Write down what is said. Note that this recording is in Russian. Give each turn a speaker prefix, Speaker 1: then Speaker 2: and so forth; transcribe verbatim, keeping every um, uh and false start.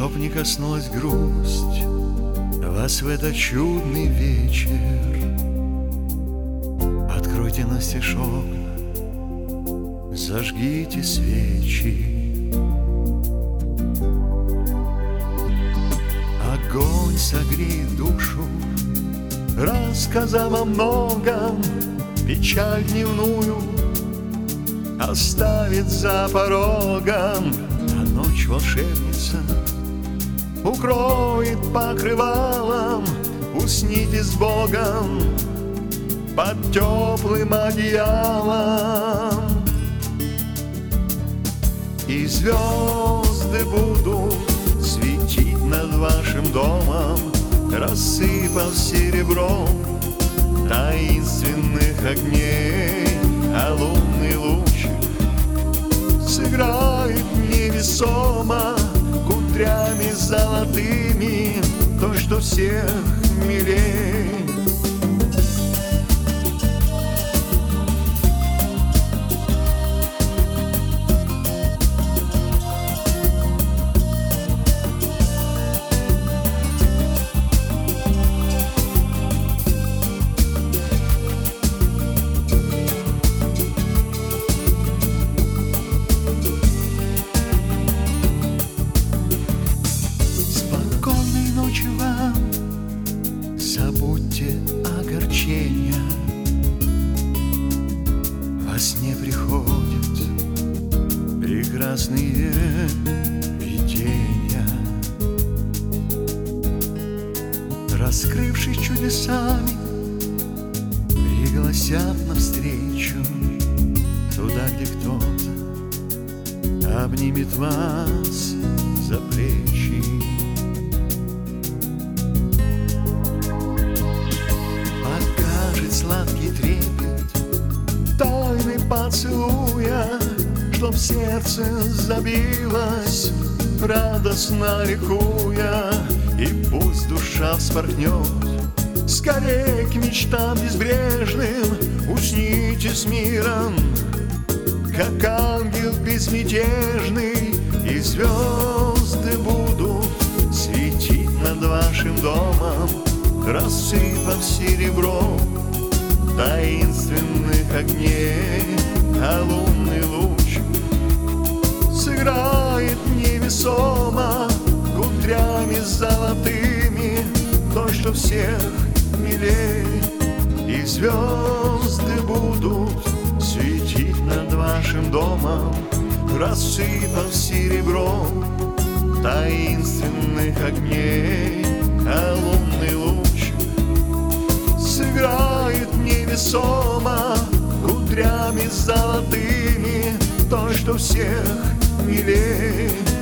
Speaker 1: Чтоб не коснулась грусть вас в этот чудный вечер, откройте настежь окна, зажгите свечи. Огонь согреет душу, рассказав о многом, печаль дневную оставит за порогом, а ночь волшебница укроет покрывалом. Усните с Богом под теплым одеялом, и звезды будут светить над вашим домом, рассыпав серебром таинственных огней, а лунный лучик сыграет невесомо кудрями золотыми то, что всех милей. Забудьте огорчения, во сне приходят прекрасные видения. Раскрывшись чудесами, пригласят навстречу туда, где кто-то обнимет вас за плечи. Сладкий трепет тайны поцелуя, чтоб сердце забилось, радостно ликуя. И пусть душа вспорхнет скорее к мечтам безбрежным, усните с миром, как ангел безмятежный, и звезды будут светить над вашим домом, рассыпав серебром таинственных огней, а лунный луч сыграет невесомо кудрями золотыми то, что всех милей. И звезды будут светить над вашим домом, рассыпав серебром таинственных огней, а лунный луч сыграет невесомо кудрями золотыми то, что всех милей.